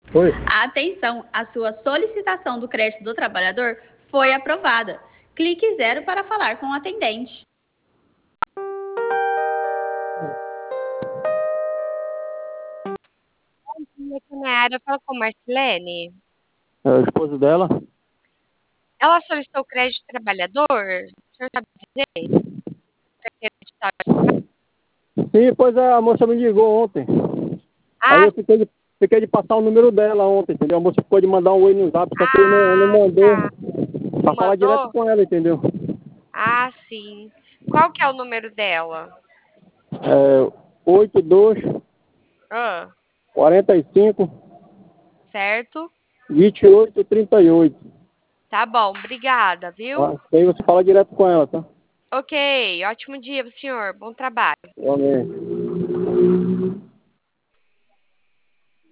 Oi. Atenção, a sua solicitação do crédito do trabalhador foi aprovada. Clique 0 para falar com o atendente. Aqui na área, fala com Marcelene. É o esposo dela? Ela solicitou crédito trabalhador? O senhor sabe dizer? Pra acreditar? Sim, pois é, a moça me ligou ontem. Aí Ah, eu fiquei de passar o número dela ontem, entendeu? A moça ficou de mandar um oi no zap, só que não mandou tá. pra Não falar direto mandou? com ela, entendeu? Ah, sim. Qual que é o número dela? É 82 Ah, 45 certo? 28 38. Tá bom, obrigada, viu? Tá? Aí você fala direto com ela, tá? Ok, ótimo dia pro senhor. Bom trabalho. Amém.